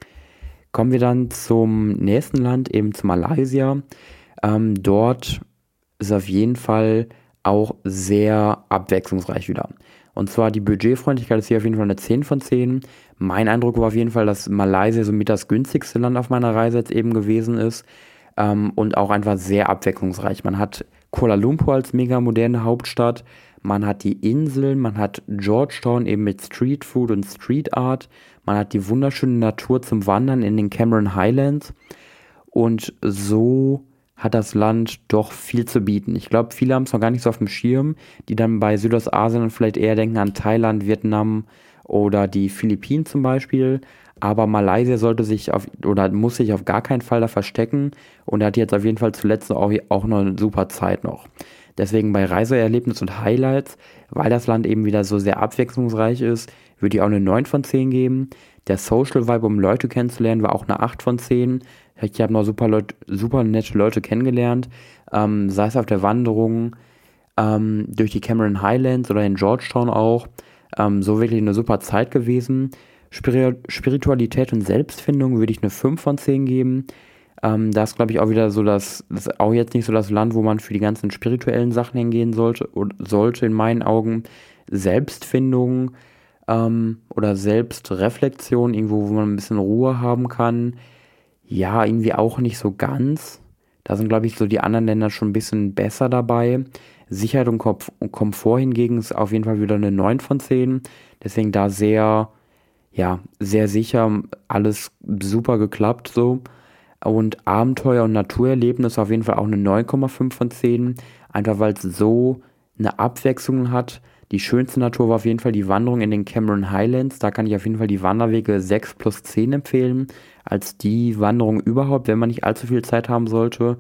Kommen wir dann zum nächsten Land, eben zu Malaysia. Ähm, dort ist auf jeden Fall auch sehr abwechslungsreich wieder. Und zwar die Budgetfreundlichkeit ist hier auf jeden Fall eine zehn von zehn. Mein Eindruck war auf jeden Fall, dass Malaysia somit das günstigste Land auf meiner Reise jetzt eben gewesen ist. Ähm, und auch einfach sehr abwechslungsreich. Man hat Kuala Lumpur als mega moderne Hauptstadt. Man hat die Inseln, man hat Georgetown eben mit Street Food und Street Art. Man hat die wunderschöne Natur zum Wandern in den Cameron Highlands. Und so hat das Land doch viel zu bieten. Ich glaube, viele haben es noch gar nicht so auf dem Schirm, die dann bei Südostasien vielleicht eher denken an Thailand, Vietnam oder die Philippinen zum Beispiel. Aber Malaysia sollte sich auf oder muss sich auf gar keinen Fall da verstecken und er hat jetzt auf jeden Fall zuletzt auch, auch noch eine super Zeit noch. Deswegen bei Reiseerlebnis und Highlights, weil das Land eben wieder so sehr abwechslungsreich ist, würde ich auch eine neun von zehn geben. Der Social Vibe, um Leute kennenzulernen, war auch eine acht von zehn. Ich habe noch super, Leut, super nette Leute kennengelernt, ähm, sei es auf der Wanderung ähm, durch die Cameron Highlands oder in Georgetown auch. Ähm, so wirklich eine super Zeit gewesen. Spir- Spiritualität und Selbstfindung würde ich eine fünf von zehn geben. Ähm, da ist, glaube ich, auch wieder so, das, das ist auch jetzt nicht so das Land, wo man für die ganzen spirituellen Sachen hingehen sollte, oder sollte in meinen Augen. Selbstfindung ähm, oder Selbstreflexion, irgendwo, wo man ein bisschen Ruhe haben kann. Ja, irgendwie auch nicht so ganz. Da sind, glaube ich, so die anderen Länder schon ein bisschen besser dabei. Sicherheit und Kom- und Komfort hingegen ist auf jeden Fall wieder eine neun von zehn. Deswegen da sehr, ja, sehr sicher, alles super geklappt so. Und Abenteuer und Naturerlebnis auf jeden Fall auch eine neun Komma fünf von zehn. Einfach weil es so eine Abwechslung hat. Die schönste Natur war auf jeden Fall die Wanderung in den Cameron Highlands. Da kann ich auf jeden Fall die Wanderwege sechs plus zehn empfehlen. Als die Wanderung überhaupt, wenn man nicht allzu viel Zeit haben sollte.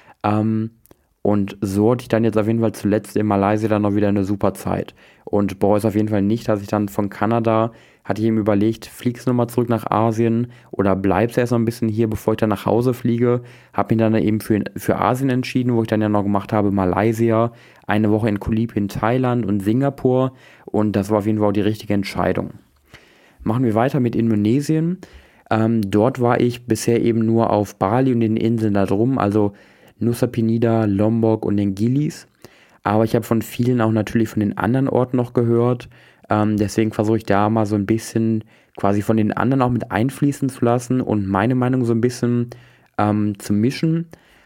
Ähm, und so hatte ich dann jetzt auf jeden Fall zuletzt in Malaysia dann noch wieder eine super Zeit. Und bereue es auf jeden Fall nicht, dass ich dann von Kanada, hatte ich eben überlegt, fliegst du nochmal zurück nach Asien oder bleibst erst noch ein bisschen hier, bevor ich dann nach Hause fliege. Habe mich dann eben für, für Asien entschieden, wo ich dann ja noch gemacht habe, Malaysia, eine Woche in Koh Lipe in Thailand und Singapur. Und das war auf jeden Fall auch die richtige Entscheidung. Machen wir weiter mit Indonesien. Ähm, dort war ich bisher eben nur auf Bali und den Inseln da drum, also Nusa Penida, Lombok und den Gilis. Aber ich habe von vielen auch natürlich von den anderen Orten noch gehört. Ähm, deswegen versuche ich da mal so ein bisschen quasi von den anderen auch mit einfließen zu lassen und meine Meinung so ein bisschen ähm, zu mischen,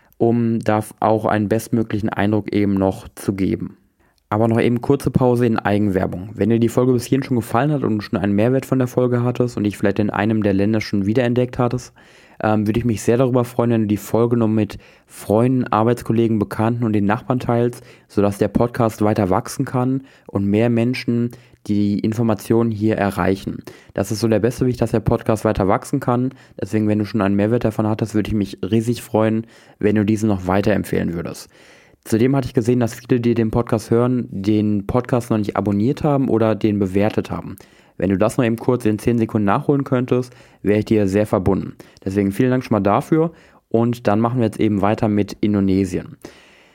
um da auch einen bestmöglichen Eindruck eben noch zu geben. Aber noch eben kurze Pause in Eigenwerbung. Wenn dir die Folge bis hierhin schon gefallen hat und du schon einen Mehrwert von der Folge hattest und dich vielleicht in einem der Länder schon wiederentdeckt hattest, ähm, würde ich mich sehr darüber freuen, wenn du die Folge noch mit Freunden, Arbeitskollegen, Bekannten und den Nachbarn teilst, sodass der Podcast weiter wachsen kann und mehr Menschen die Informationen hier erreichen. Das ist so der beste Weg, dass der Podcast weiter wachsen kann. Deswegen, wenn du schon einen Mehrwert davon hattest, würde ich mich riesig freuen, wenn du diesen noch weiterempfehlen würdest. Zudem hatte ich gesehen, dass viele, die den Podcast hören, den Podcast noch nicht abonniert haben oder den bewertet haben. Wenn du das noch eben kurz in zehn Sekunden nachholen könntest, wäre ich dir sehr verbunden. Deswegen vielen Dank schon mal dafür und dann machen wir jetzt eben weiter mit Indonesien.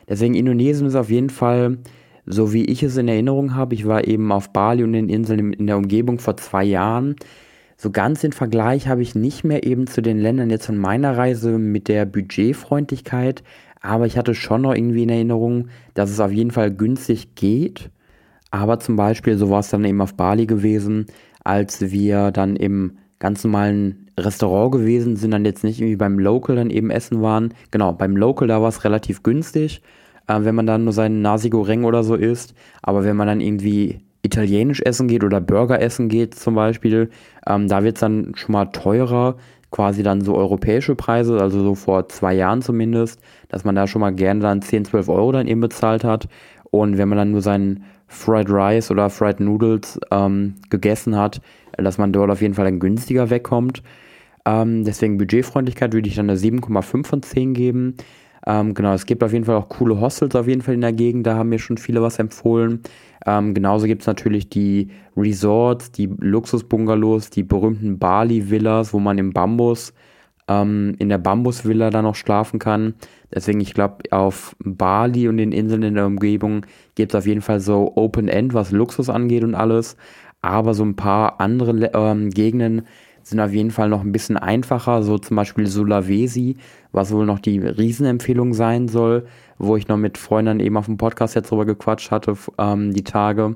Deswegen Indonesien ist auf jeden Fall, so wie ich es in Erinnerung habe, ich war eben auf Bali und den Inseln in der Umgebung vor zwei Jahren. So ganz den Vergleich habe ich nicht mehr eben zu den Ländern jetzt von meiner Reise mit der Budgetfreundlichkeit, aber ich hatte schon noch irgendwie in Erinnerung, dass es auf jeden Fall günstig geht. Aber zum Beispiel, so war es dann eben auf Bali gewesen, als wir dann im ganz normalen Restaurant gewesen sind, dann jetzt nicht irgendwie beim Local dann eben essen waren. Genau, beim Local, da war es relativ günstig, äh, wenn man dann nur seinen Nasi Goreng oder so isst. Aber wenn man dann irgendwie italienisch essen geht oder Burger essen geht zum Beispiel, ähm, da wird es dann schon mal teurer, quasi dann so europäische Preise, also so vor zwei Jahren zumindest, dass man da schon mal gerne dann zehn, zwölf Euro dann eben bezahlt hat. Und wenn man dann nur seinen Fried Rice oder Fried Noodles ähm, gegessen hat, dass man dort auf jeden Fall dann günstiger wegkommt. Ähm, deswegen Budgetfreundlichkeit würde ich dann eine sieben Komma fünf von zehn geben. Ähm, genau, es gibt auf jeden Fall auch coole Hostels auf jeden Fall in der Gegend, da haben mir schon viele was empfohlen. Ähm, genauso gibt es natürlich die Resorts, die Luxusbungalows, die berühmten Bali-Villas, wo man im Bambus, ähm, in der Bambusvilla dann noch schlafen kann. Deswegen, ich glaube, auf Bali und den Inseln in der Umgebung gibt es auf jeden Fall so Open End, was Luxus angeht und alles. Aber so ein paar andere ähm, Gegenden sind auf jeden Fall noch ein bisschen einfacher, so zum Beispiel Sulawesi, was wohl noch die Riesenempfehlung sein soll, wo ich noch mit Freunden eben auf dem Podcast jetzt drüber gequatscht hatte, ähm, die Tage.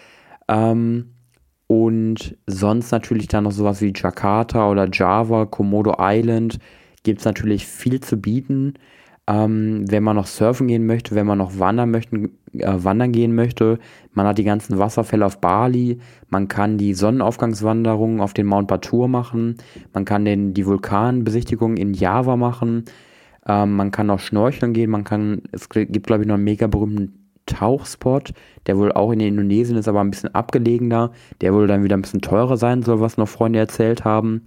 Ähm, und sonst natürlich dann noch sowas wie Jakarta oder Java, Komodo Island, gibt es natürlich viel zu bieten. Ähm, wenn man noch surfen gehen möchte, wenn man noch wandern möchte, äh, wandern gehen möchte, man hat die ganzen Wasserfälle auf Bali, man kann die Sonnenaufgangswanderung auf den Mount Batur machen, man kann den, die Vulkanbesichtigung in Java machen, ähm, man kann noch schnorcheln gehen, man kann, es gibt glaube ich noch einen mega berühmten Tauchspot, der wohl auch in Indonesien ist, aber ein bisschen abgelegener, der wohl dann wieder ein bisschen teurer sein soll, was noch Freunde erzählt haben,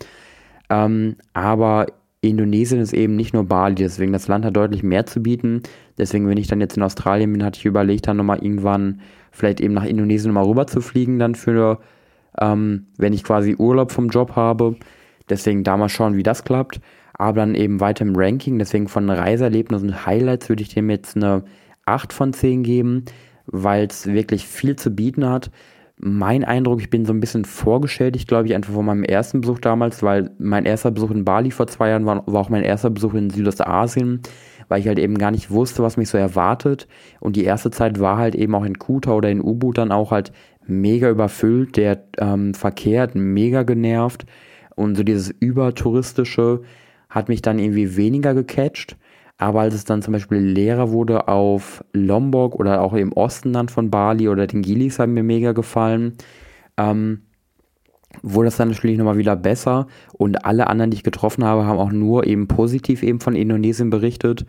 ähm, aber Indonesien ist eben nicht nur Bali, deswegen das Land hat deutlich mehr zu bieten. Deswegen, wenn ich dann jetzt in Australien bin, hatte ich überlegt, dann nochmal irgendwann vielleicht eben nach Indonesien nochmal rüber zu fliegen, dann für, ähm, wenn ich quasi Urlaub vom Job habe. Deswegen da mal schauen, wie das klappt. Aber dann eben weiter im Ranking, deswegen von Reiseerlebnissen und Highlights würde ich dem jetzt eine acht von zehn geben, weil es wirklich viel zu bieten hat. Mein Eindruck, ich bin so ein bisschen vorgeschädigt, glaube ich, einfach von meinem ersten Besuch damals, weil mein erster Besuch in Bali vor zwei Jahren war, war auch mein erster Besuch in Südostasien, weil ich halt eben gar nicht wusste, was mich so erwartet. Und die erste Zeit war halt eben auch in Kuta oder in Ubud dann auch halt mega überfüllt, der ähm, Verkehr hat mega genervt und so dieses Übertouristische hat mich dann irgendwie weniger gecatcht. Aber als es dann zum Beispiel leerer wurde auf Lombok oder auch im Osten dann von Bali oder den Gilis haben mir mega gefallen, ähm, wurde es dann natürlich nochmal wieder besser und alle anderen, die ich getroffen habe, haben auch nur eben positiv eben von Indonesien berichtet.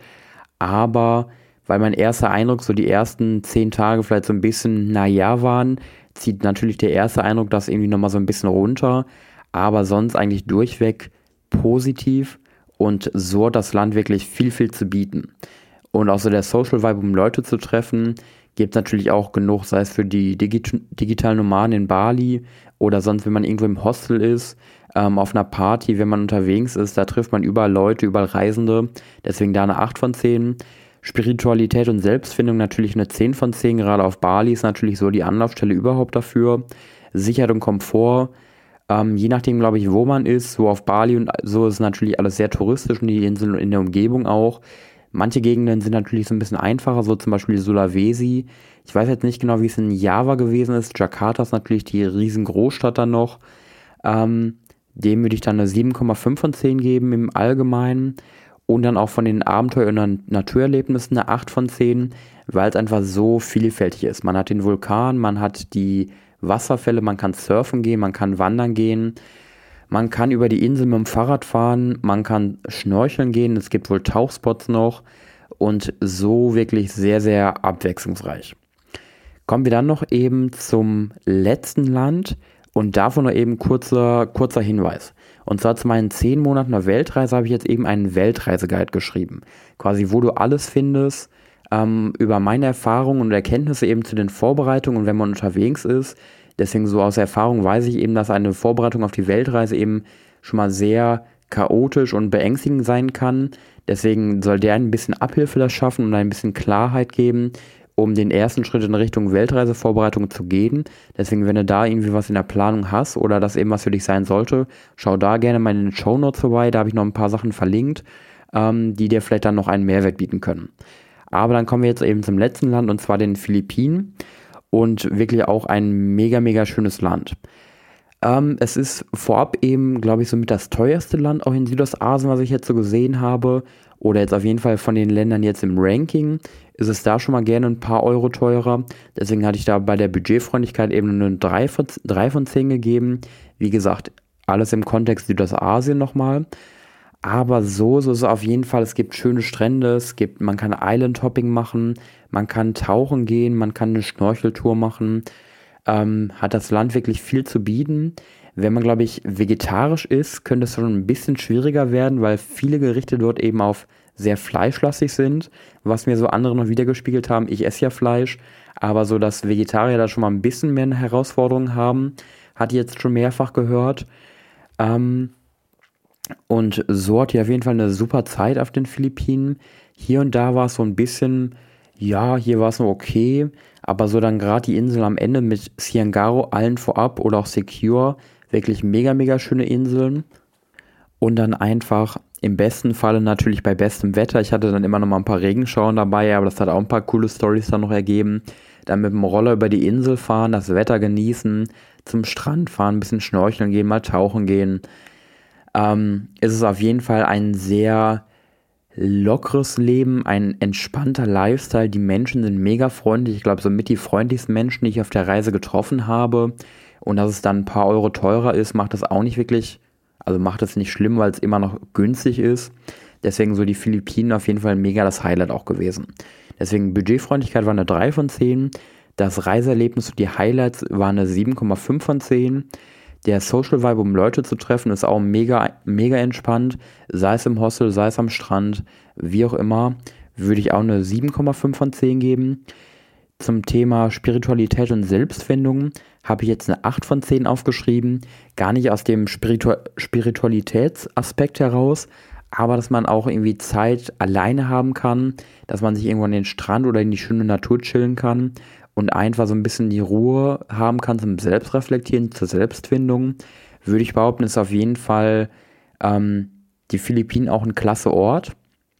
Aber weil mein erster Eindruck, so die ersten zehn Tage vielleicht so ein bisschen naja waren, zieht natürlich der erste Eindruck das irgendwie nochmal so ein bisschen runter. Aber sonst eigentlich durchweg positiv. Und so hat das Land wirklich viel, viel zu bieten. Und auch so der Social Vibe, um Leute zu treffen, gibt es natürlich auch genug, sei es für die Digi- digitalen Nomaden in Bali oder sonst, wenn man irgendwo im Hostel ist, ähm, auf einer Party, wenn man unterwegs ist, da trifft man überall Leute, überall Reisende. Deswegen da eine acht von zehn. Spiritualität und Selbstfindung natürlich eine zehn von zehn. Gerade auf Bali ist natürlich so die Anlaufstelle überhaupt dafür. Sicherheit und Komfort. Ähm, je nachdem, glaube ich, wo man ist, so auf Bali und so ist natürlich alles sehr touristisch und die Inseln in der Umgebung auch. Manche Gegenden sind natürlich so ein bisschen einfacher, so zum Beispiel Sulawesi. Ich weiß jetzt nicht genau, wie es in Java gewesen ist. Jakarta ist natürlich die riesen Großstadt dann noch. Ähm, dem würde ich dann eine sieben Komma fünf von zehn geben im Allgemeinen. Und dann auch von den Abenteuer- und Naturerlebnissen eine acht von zehn, weil es einfach so vielfältig ist. Man hat den Vulkan, man hat die Wasserfälle, man kann surfen gehen, man kann wandern gehen, man kann über die Insel mit dem Fahrrad fahren, man kann schnorcheln gehen, es gibt wohl Tauchspots noch und so wirklich sehr, sehr abwechslungsreich. Kommen wir dann noch eben zum letzten Land und davon noch eben kurzer, kurzer Hinweis. Und zwar zu meinen zehn Monaten der Weltreise habe ich jetzt eben einen Weltreiseguide geschrieben. Quasi, wo du alles findest, Ähm, über meine Erfahrungen und Erkenntnisse eben zu den Vorbereitungen und wenn man unterwegs ist. Deswegen so aus Erfahrung weiß ich eben, dass eine Vorbereitung auf die Weltreise eben schon mal sehr chaotisch und beängstigend sein kann. Deswegen soll der ein bisschen Abhilfe das schaffen und ein bisschen Klarheit geben, um den ersten Schritt in Richtung Weltreisevorbereitung zu gehen. Deswegen, wenn du da irgendwie was in der Planung hast oder das eben was für dich sein sollte, schau da gerne mal in den Shownotes vorbei. Da habe ich noch ein paar Sachen verlinkt, ähm, die dir vielleicht dann noch einen Mehrwert bieten können. Aber dann kommen wir jetzt eben zum letzten Land, und zwar den Philippinen, und wirklich auch ein mega, mega schönes Land. Ähm, es ist vorab eben, glaube ich, somit das teuerste Land auch in Südostasien, was ich jetzt so gesehen habe. Oder jetzt auf jeden Fall von den Ländern jetzt im Ranking ist es da schon mal gerne ein paar Euro teurer. Deswegen hatte ich da bei der Budgetfreundlichkeit eben nur eine drei von zehn gegeben. Wie gesagt, alles im Kontext Südostasien nochmal. Aber so, so ist es auf jeden Fall. Es gibt schöne Strände, es gibt, man kann Island-Hopping machen, man kann tauchen gehen, man kann eine Schnorcheltour machen. Ähm, hat das Land wirklich viel zu bieten. Wenn man, glaube ich, vegetarisch ist, könnte es schon ein bisschen schwieriger werden, weil viele Gerichte dort eben auf sehr fleischlastig sind, was mir so andere noch wiedergespiegelt haben. Ich esse ja Fleisch, aber so, dass Vegetarier da schon mal ein bisschen mehr eine Herausforderung haben, hat jetzt schon mehrfach gehört. Ähm, und so hatte ich auf jeden Fall eine super Zeit auf den Philippinen. Hier und da war es so ein bisschen, ja, hier war es nur okay, aber so dann gerade die Insel am Ende mit Siargao, allen vorab, oder auch Secure, wirklich mega, mega schöne Inseln. Und dann einfach im besten Falle natürlich bei bestem Wetter. Ich hatte dann immer noch mal ein paar Regenschauern dabei, aber das hat auch ein paar coole Storys dann noch ergeben. Dann mit dem Roller über die Insel fahren, das Wetter genießen, zum Strand fahren, ein bisschen schnorcheln gehen, mal tauchen gehen. Ähm, ist es auf jeden Fall ein sehr lockeres Leben, ein entspannter Lifestyle. Die Menschen sind mega freundlich. Ich glaube, somit die freundlichsten Menschen, die ich auf der Reise getroffen habe. Und dass es dann ein paar Euro teurer ist, macht das auch nicht wirklich, also macht es nicht schlimm, weil es immer noch günstig ist. Deswegen so die Philippinen auf jeden Fall mega das Highlight auch gewesen. Deswegen Budgetfreundlichkeit war eine drei von zehn. Das Reiseerlebnis und die Highlights waren eine sieben Komma fünf von zehn. Der Social Vibe, um Leute zu treffen, ist auch mega, mega entspannt. Sei es im Hostel, sei es am Strand, wie auch immer, würde ich auch eine sieben Komma fünf von zehn geben. Zum Thema Spiritualität und Selbstfindung habe ich jetzt eine acht von zehn aufgeschrieben. Gar nicht aus dem Spiritu- Spiritualitätsaspekt heraus, aber dass man auch irgendwie Zeit alleine haben kann, dass man sich irgendwo an den Strand oder in die schöne Natur chillen kann und einfach so ein bisschen die Ruhe haben kann zum Selbstreflektieren, zur Selbstfindung, würde ich behaupten, ist auf jeden Fall ähm, die Philippinen auch ein klasse Ort.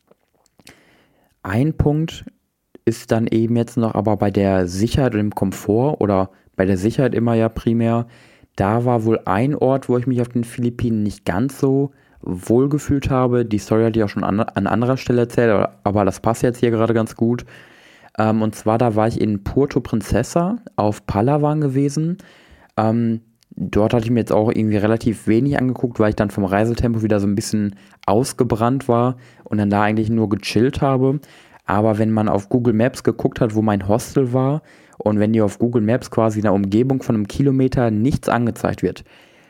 Ein Punkt ist dann eben jetzt noch aber bei der Sicherheit und dem Komfort, oder bei der Sicherheit immer ja primär, da war wohl ein Ort, wo ich mich auf den Philippinen nicht ganz so wohl gefühlt habe. Die Story hatte ich auch schon an, an anderer Stelle erzählt, aber das passt jetzt hier gerade ganz gut. Ähm, und zwar, da war ich in Puerto Princesa auf Palawan gewesen. Ähm, dort hatte ich mir jetzt auch irgendwie relativ wenig angeguckt, weil ich dann vom Reisetempo wieder so ein bisschen ausgebrannt war und dann da eigentlich nur gechillt habe. Aber wenn man auf Google Maps geguckt hat, wo mein Hostel war, und wenn dir auf Google Maps quasi in der Umgebung von einem Kilometer nichts angezeigt wird,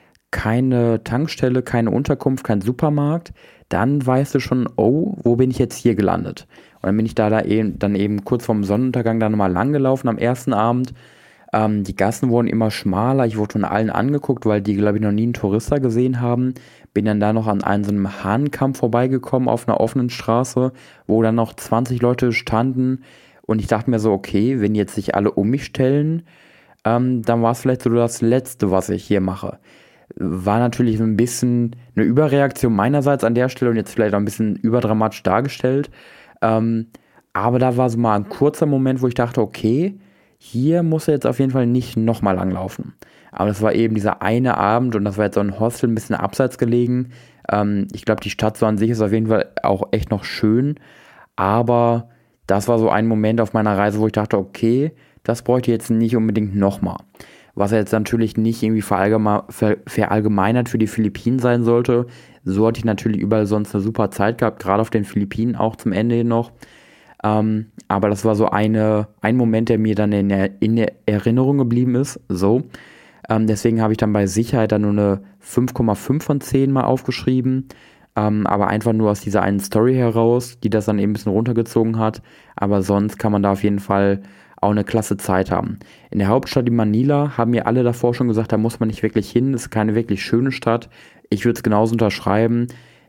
keine Tankstelle, keine Unterkunft, kein Supermarkt, dann weißt du schon, oh, wo bin ich jetzt hier gelandet? Und dann bin ich da, da eben, dann eben kurz vorm Sonnenuntergang da nochmal lang gelaufen am ersten Abend. Ähm, die Gassen wurden immer schmaler, ich wurde von allen angeguckt, weil die, glaube ich, noch nie einen Tourister gesehen haben. Bin dann da noch an einem so einem Hahnkamm vorbeigekommen auf einer offenen Straße, wo dann noch zwanzig Leute standen. Und ich dachte mir so, okay, wenn jetzt sich alle um mich stellen, ähm, dann war es vielleicht so das Letzte, was ich hier mache. War natürlich so ein bisschen eine Überreaktion meinerseits an der Stelle und jetzt vielleicht auch ein bisschen überdramatisch dargestellt. Ähm, aber da war so mal ein kurzer Moment, wo ich dachte, okay, hier muss er jetzt auf jeden Fall nicht nochmal langlaufen. Aber das war eben dieser eine Abend und das war jetzt so ein Hostel, ein bisschen abseits gelegen. Ähm, ich glaube, die Stadt so an sich ist auf jeden Fall auch echt noch schön. Aber das war so ein Moment auf meiner Reise, wo ich dachte, okay, das bräuchte ich jetzt nicht unbedingt nochmal. Was jetzt natürlich nicht irgendwie verallgeme- ver- verallgemeinert für die Philippinen sein sollte. So hatte ich natürlich überall sonst eine super Zeit gehabt, gerade auf den Philippinen auch zum Ende hin noch. Ähm, aber das war so eine, ein Moment, der mir dann in der, in der Erinnerung geblieben ist. So. Ähm, deswegen habe ich dann bei Sicherheit dann nur eine fünf Komma fünf von zehn mal aufgeschrieben. Ähm, aber einfach nur aus dieser einen Story heraus, die das dann eben ein bisschen runtergezogen hat. Aber sonst kann man da auf jeden Fall auch eine klasse Zeit haben. In der Hauptstadt in Manila haben mir alle davor schon gesagt, da muss man nicht wirklich hin, das ist keine wirklich schöne Stadt. Ich würde es genauso unterschreiben.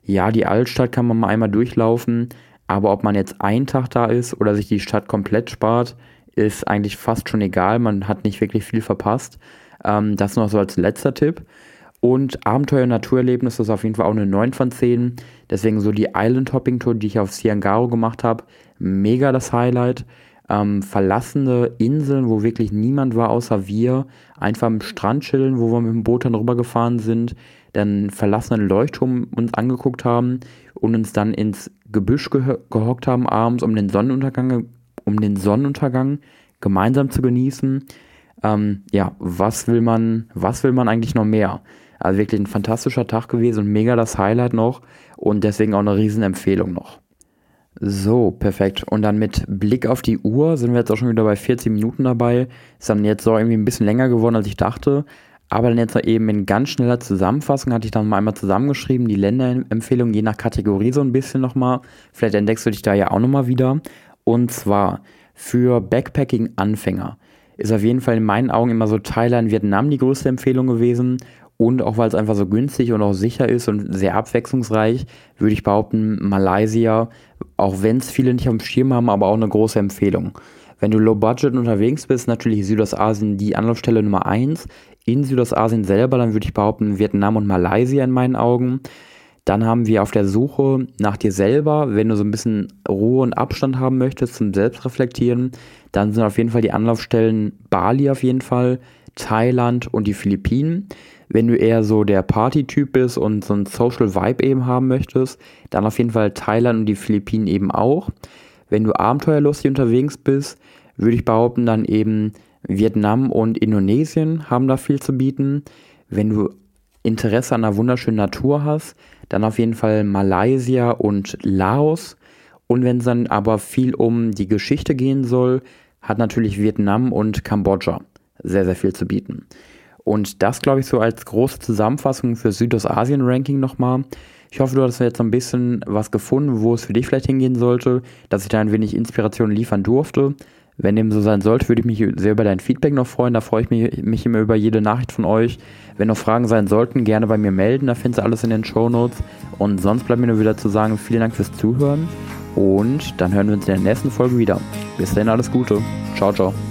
Ja, die Altstadt kann man mal einmal durchlaufen, aber ob man jetzt einen Tag da ist oder sich die Stadt komplett spart, ist eigentlich fast schon egal. Man hat nicht wirklich viel verpasst. Ähm, das noch so als letzter Tipp. Und Abenteuer- und Naturerlebnis ist auf jeden Fall auch eine neun von zehn. Deswegen so die Island-Hopping-Tour, die ich auf Ciangaro gemacht habe, mega das Highlight. Ähm, verlassene Inseln, wo wirklich niemand war außer wir. Einfach am Strand chillen, wo wir mit dem Boot dann rübergefahren sind. Dann verlassenen Leuchtturm uns angeguckt haben und uns dann ins Gebüsch geho gehockt haben abends, um den Sonnenuntergang, um den Sonnenuntergang gemeinsam zu genießen. Ähm, ja, was will man, was will man eigentlich noch mehr? Also wirklich ein fantastischer Tag gewesen und mega das Highlight noch und deswegen auch eine Riesenempfehlung noch. So, perfekt. Und dann mit Blick auf die Uhr sind wir jetzt auch schon wieder bei vierzehn Minuten dabei. Ist dann jetzt so irgendwie ein bisschen länger geworden, als ich dachte. Aber dann jetzt noch eben in ganz schneller Zusammenfassung hatte ich dann mal einmal zusammengeschrieben, die Länderempfehlung je nach Kategorie so ein bisschen nochmal. Vielleicht entdeckst du dich da ja auch nochmal wieder. Und zwar für Backpacking-Anfänger ist auf jeden Fall in meinen Augen immer so Thailand, Vietnam die größte Empfehlung gewesen. Und auch weil es einfach so günstig und auch sicher ist und sehr abwechslungsreich, würde ich behaupten, Malaysia, auch wenn es viele nicht auf dem Schirm haben, aber auch eine große Empfehlung. Wenn du low budget unterwegs bist, natürlich Südostasien die Anlaufstelle Nummer eins. In Südostasien selber, dann würde ich behaupten, Vietnam und Malaysia in meinen Augen. Dann haben wir auf der Suche nach dir selber, wenn du so ein bisschen Ruhe und Abstand haben möchtest zum Selbstreflektieren, dann sind auf jeden Fall die Anlaufstellen Bali auf jeden Fall, Thailand und die Philippinen. Wenn du eher so der Party-Typ bist und so ein Social Vibe eben haben möchtest, dann auf jeden Fall Thailand und die Philippinen eben auch. Wenn du abenteuerlustig unterwegs bist, würde ich behaupten, dann eben Vietnam und Indonesien haben da viel zu bieten. Wenn du Interesse an einer wunderschönen Natur hast, dann auf jeden Fall Malaysia und Laos. Und wenn es dann aber viel um die Geschichte gehen soll, hat natürlich Vietnam und Kambodscha sehr, sehr viel zu bieten. Und das, glaube ich, so als große Zusammenfassung für Südostasien-Ranking nochmal. Ich hoffe, du hast jetzt so ein bisschen was gefunden, wo es für dich vielleicht hingehen sollte, dass ich da ein wenig Inspiration liefern durfte. Wenn dem so sein sollte, würde ich mich sehr über dein Feedback noch freuen. Da freue ich mich, mich immer über jede Nachricht von euch. Wenn noch Fragen sein sollten, gerne bei mir melden. Da findest du alles in den Shownotes. Und sonst bleibt mir nur wieder zu sagen, vielen Dank fürs Zuhören. Und dann hören wir uns in der nächsten Folge wieder. Bis dahin alles Gute. Ciao, ciao.